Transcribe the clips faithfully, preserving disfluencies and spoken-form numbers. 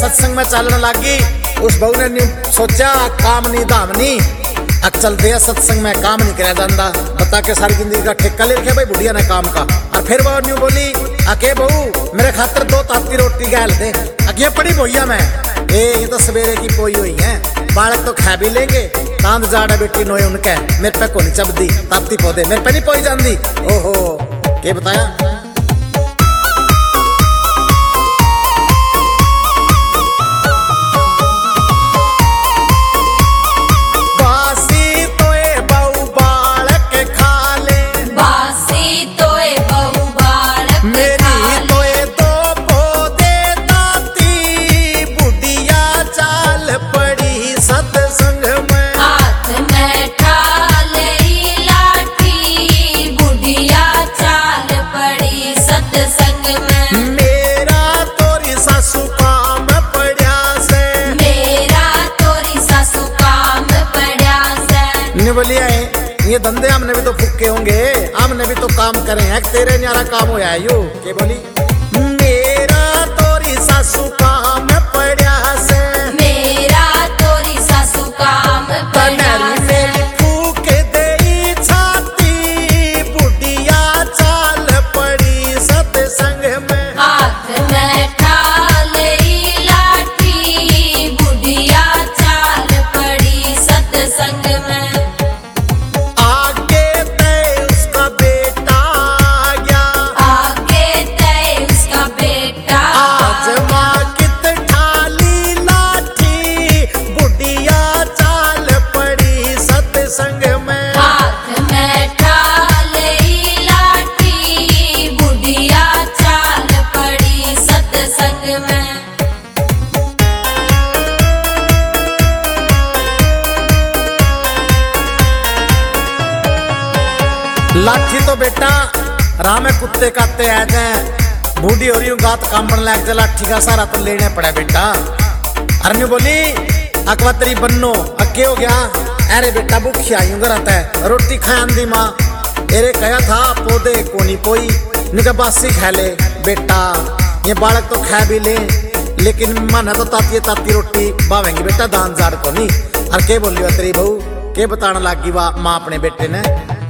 सत्संग में चलने लगी। उस बहू ने न्यू सोचा काम नहीं धाम नहीं, अब चल दे सत्संग में काम नहीं कराया जाता, बता के सारी जिंदगी का ठेका ले रखे भाई बुढ़िया ने काम का। और फिर वो न्यू बोली अके बहू मेरे खातर दो ताती रोटी गैल दे। अके पड़ी बोइया मैं ए ये तो सवेरे की पोई हुई है, बालक तो खा भी लेंगे, तांद जाड़ा बेटी नोए उनके मेरे पे को नहीं चबदी, ताती पौधे मेरे पे नहीं पोई जाती। ओहो के बताया बोलिया है ये धंधे हमने भी तो फूके होंगे, हमने भी तो काम करे हैं, तेरे न्यारा काम होया है यो। के बोली मेरा तोरी सासू काम पड़ा से, मेरा तोरी सासू काम पड़ा से, फूक दे छाती बुढ़िया चाल पड़ी सत्संग में, हाथ में ठाल लाठी बुढ़िया चाल पड़ी सत्संग में। लाठी तो बेटा राम में कुत्ते काते आ जाए, बूढ़ी हो रही हूँ गात कामन लग जा, लाठी का सारा तो लेने पड़ा बेटा। अरन्यू बोली अकवा तेरी बन्नो अके हो गया, अरे बेटा भूखी आई हूँ घर है रोटी खान दी माँ, अरे कहा था पौधे कोनी पोई निका बासी खा ले बेटा, ये बालक तो खा भी ले लेकिन मन तो ताती ताती रोटी बावेंगी बेटा दान जार को नहीं। और के बोली तेरी बहू के बताने लगी वाह माँ अपने बेटे ने,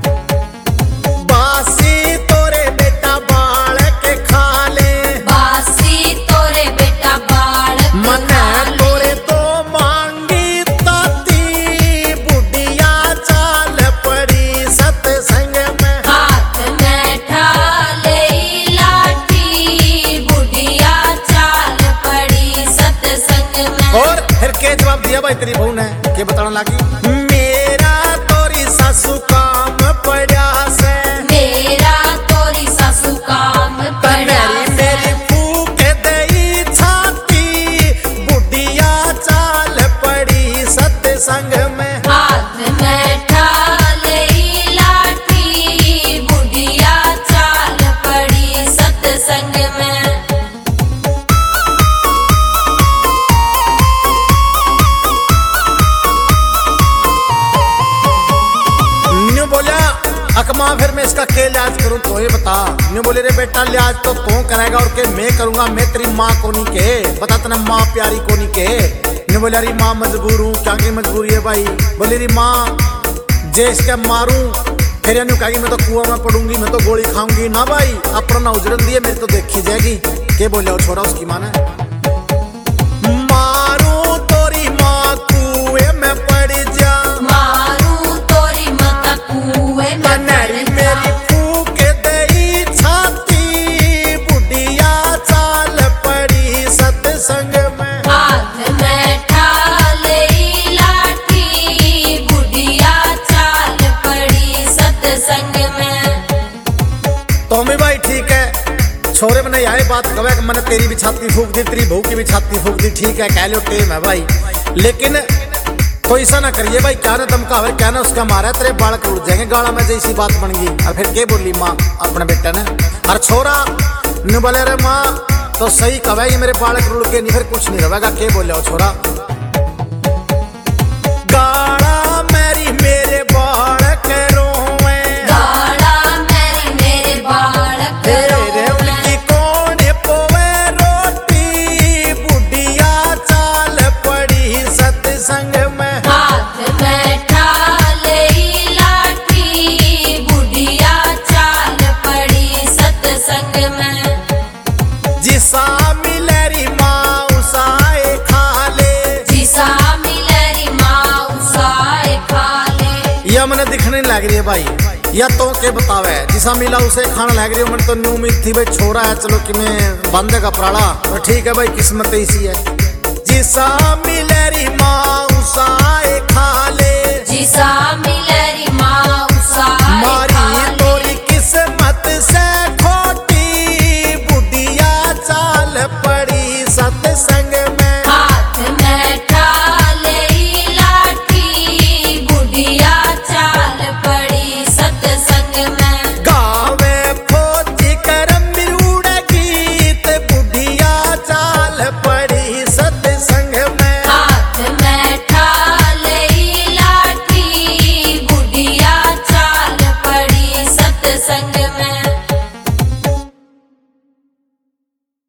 बासी तोरे बेटा बालक खा ले, बासी तोरे बेटा बालक मन तोरे तो मांगी ताती बुढ़िया चाल पड़ी सत्संग में, हाथ में ठाल लाठी बुढ़िया चाल पड़ी सत्संग में। और फिर के जवाब दिया भाई तेरी बहू ने के बताने लगी मेरा तोरी सासू काम पड़ा से, मेरा तोरी सासू काम पड़ा मेरी फूक दई छाती बुढ़िया चाल पड़ी सत्संग में, हाथ में ठाल लाठी बुढ़िया चाल पड़ी सत्संग में। अकमा फिर मैं इसका क्या लिहाज करूं तो ये बता। न्यू बोले रे बेटा लिहाज तो तू करेगा और के मैं करूंगा, मैं तेरी माँ को नहीं के बता तना माँ प्यारी को नहीं के। न्यू बोले अरे माँ मजबूर हूँ, क्या की मजबूरी है भाई। बोले री माँ जे इसके मारूं फिर न्यू कहेगी मैं तो कुआं में पड़ूंगी, मैं तो गोली खाऊंगी ना भाई, अपना ना उजरन दिए मेरी तो देखी जाएगी। के बोले और छोड़ा उसकी माँ ने मारू तोरी माँ कुएं में पड़ जा, मारू तोरी माँ कुएं में मेरी फूक दई छाती बुढ़िया चाल पड़ी सत्संग में, हाथ में ठाल लाठी बुढ़िया चाल पड़ी सत्संग में। तो मैं भाई ठीक है छोरे मैंने यही बात कहे मैंने तेरी भी छाती फूक दी, तेरी बहू की भी छाती फूक दी, ठीक है कह लो टेम है भाई, लेकिन तो ऐसा ना करिए भाई, क्या ना धमकावे क्या ना उसका मारा तेरे बालक उड़ जाएंगे गाड़ा में जैसी बात बन गई। और फिर के बोली माँ अपने बेटे ने और छोरा न बोले अरे माँ तो सही कवे ये मेरे बालक उड़ के नहीं फिर कुछ नहीं रहेगा। के बोले ओ छोरा गाड़ा मेरी मेरे बालक रोवे, गाड़ा मेरी मेरे बालक रोवे, उनकी कौन पोवे रोटी बुढ़िया लग रही है भाई, या तो के बतावे जिसा मिला उसे खाना लग रही है। मन तो न्यू उम्मीद थी भाई छोरा है चलो कि मैं बांधे का पराड़ा, तो ठीक है भाई किस्मत ऐसी है जिसा